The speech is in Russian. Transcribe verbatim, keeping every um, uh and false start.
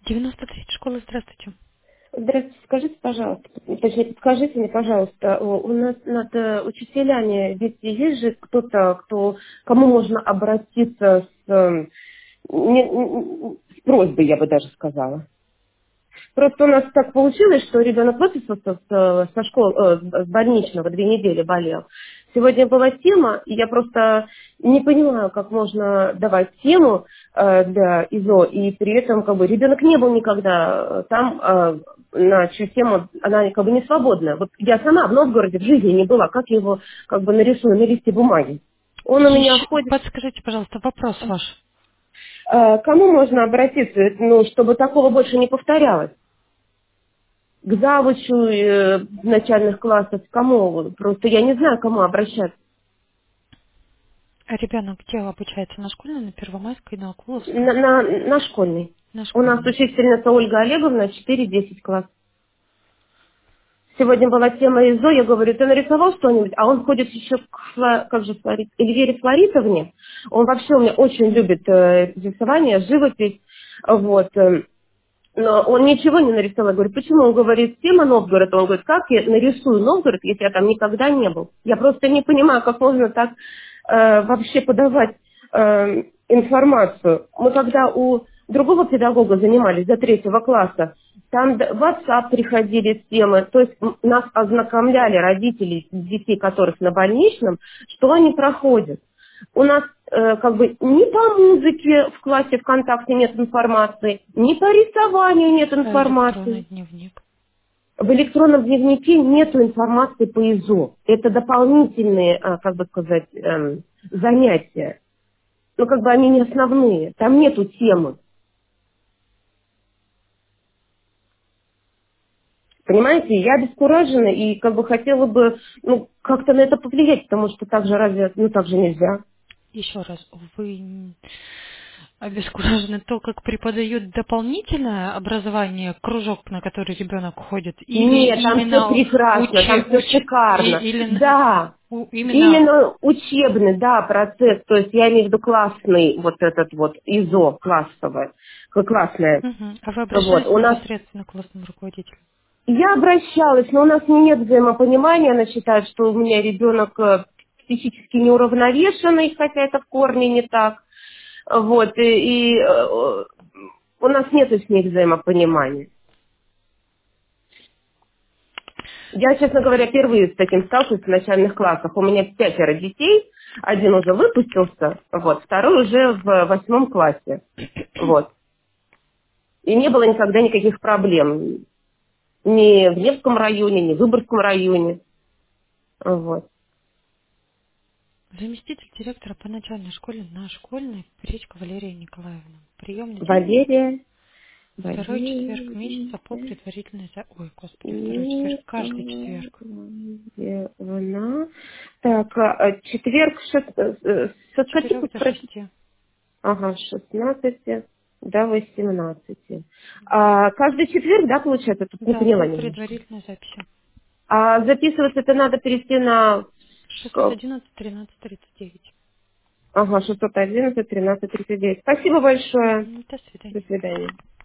девяносто три школа, здравствуйте. Здравствуйте, скажите, пожалуйста, точнее, подскажите мне, пожалуйста, у у нас над э, учителями, ведь есть же кто-то, кто, кому можно обратиться с, э, не- не- с просьбой, я бы даже сказала. Просто у нас так получилось, что ребенок выписался с- со школы, э, с больничного, две недели болел. Сегодня была тема, и я просто не понимаю, как можно давать тему э, для ИЗО, и при этом как бы ребенок не был никогда э, там э, на чью тему, она как бы не свободная. Вот я сама в Новгороде в жизни не была, как я его как бы нарисую на листе бумаги. Он у меня Еще, ходит. подскажите, пожалуйста, вопрос ваш. Э, Кому можно обратиться, ну, чтобы такого больше не повторялось? К завучу э, начальных классов, кому? Просто я не знаю, к кому обращаться. А ребенок где обучается? На школьной, на Первомайской, на Акуловской? На, на, на школьный. На У нас школьной. учительница Ольга Олеговна, четыре десять класс. Сегодня была тема ИЗО, я говорю, ты нарисовал что-нибудь? А он ходит еще к, Фла- как же, Флорид, Эльвире Флоритовне. Он вообще у меня очень любит э, рисование, живопись. Вот. э, Но он ничего не нарисовал. Я говорю, почему? Он говорит, тема Новгород. Он говорит, как я нарисую Новгород, если я там никогда не был? Я просто не понимаю, как можно так э, вообще подавать э, информацию. Мы когда у другого педагога занимались до третьего класса, там д- в WhatsApp приходили темы, то есть м, нас ознакомляли родители детей, которых на больничном, что они проходят. У нас э, как бы ни по музыке в классе ВКонтакте нет информации, ни по рисованию нет А электронный информации. дневник? В электронном дневнике нет информации по ИЗО. Это дополнительные, а, как бы сказать, эм, занятия. Но как бы они не основные. Там нету темы. Понимаете, я обескуражена и как бы хотела бы ну, как-то на это повлиять, потому что так же разве, ну так же нельзя. Еще раз, вы м, обескуражены то, как преподают дополнительное образование, кружок, на который ребенок ходит, или Нет, там все именно прекрасно, там учи, все уч, шикарно. и- или н- Да, у- именно. именно учебный, да, процесс, то есть я имею в виду классный, вот этот вот ИЗО классовое, к- классное. Мгм. А вы Вот, обращались у нас, непосредственно к классному руководителю? я обращалась, но у нас нет взаимопонимания, она считает, что у меня ребенок э, психически неуравновешенный, хотя это в корне не так. Вот, и, и, э, у нас нет с ней взаимопонимания. Я, честно говоря, впервые с таким сталкиваюсь в начальных классах. У меня пятеро детей, один уже выпустился, вот, второй уже в восьмом классе. Вот. И не было никогда никаких проблем. Ни в Невском районе, ни в Выборгском районе. Вот. Заместитель директора по начальной школе на школьной Пречка Валерия Николаевна. Приемный день Валерия, второй четверг месяца по Валерия, предварительной за... Ой, господи, второй четверг, каждый четверг. Николаевна. Так, а, а, четверг, шест- э, э, с С каких, четырех до простите? шести. Ага, с шестнадцати до восемнадцати. А, каждый четверг, да, получается? Тут не Да, поняла по немножко. предварительной записи. А записываться это надо перейти на шестьсот к- одиннадцать тринадцать тридцать девять. ага, шестьсот одиннадцать тринадцать тридцать девять. Спасибо большое. До До свидания. свидания.